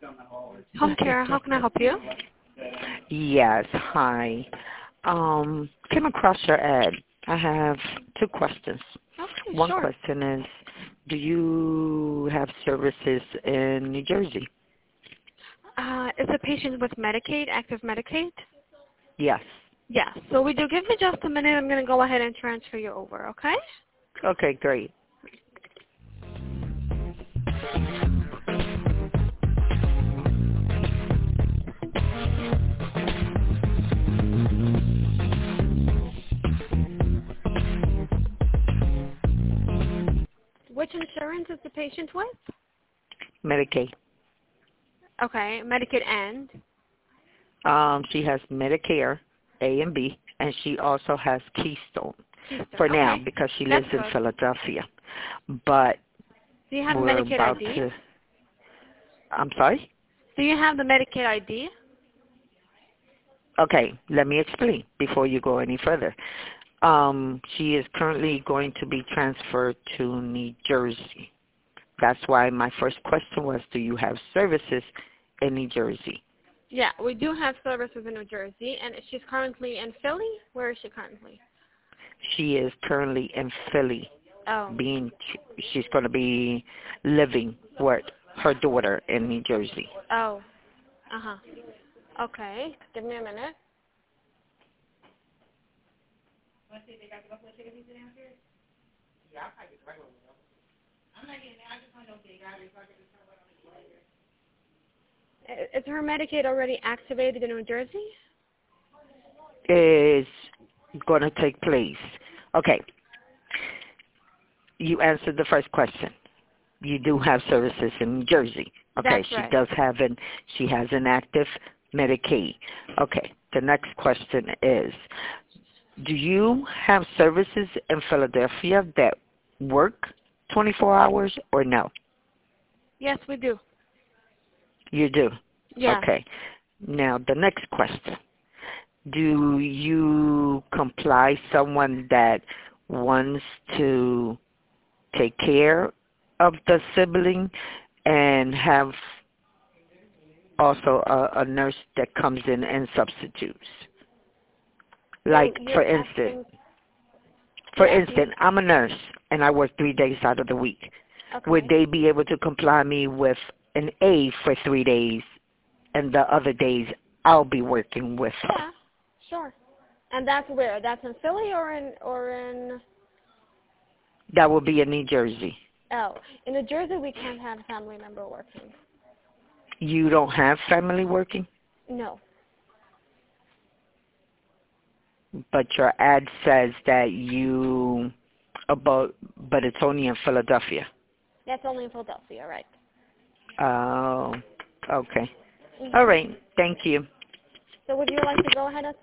Home care, how can I help you? Yes, hi. Came across your ad. I have two questions. Okay, One sure. question is, do you have services in New Jersey? Is the patient with Medicaid, active Medicaid? Yes. Yes. So we do. Give me just a minute. I'm going to go ahead and transfer you over, okay? Okay, great. Which insurance is the patient with? Medicaid. Okay, Medicaid and? She has Medicare A and B, and she also has Keystone Keystone. for now Okay. because she That's lives in good. Philadelphia. But Do you have we're Medicaid about ID? to. I'm sorry. Do you have the Medicaid ID? Okay, let me explain before you go any further. She is currently going to be transferred to New Jersey. That's why my first question was, do you have services in New Jersey? Yeah, we do have services in New Jersey, and she's currently in Philly. Where is she currently? She is currently in Philly. Oh. She's going to be living with her daughter in New Jersey. Oh. Uh-huh. Okay. Give me a minute. Is her Medicaid already activated in New Jersey? Is going to take place. Okay. You answered the first question. You do have services in New Jersey. Okay, That's right. she has an active Medicaid. Okay, the next question is, do you have services in Philadelphia that work 24 hours or no? Yes, we do. You do? Yeah. Okay. Now, the next question. Do you comply someone that wants to take care of the sibling and have also a nurse that comes in and substitutes? Like, You're asking, for instance, I'm a nurse and I work 3 days out of the week. okay. Would they be able to comply me with an aide for 3 days and the other days I'll be working with her? Yeah, sure. And that's where? That's in Philly or in That would be in New Jersey. Oh, in New Jersey we can't have a family member working. You don't have family working? No. But your ad says that but it's only in Philadelphia. That's only in Philadelphia, right? Oh, okay. Mm-hmm. All right. Thank you. So would you like to go ahead and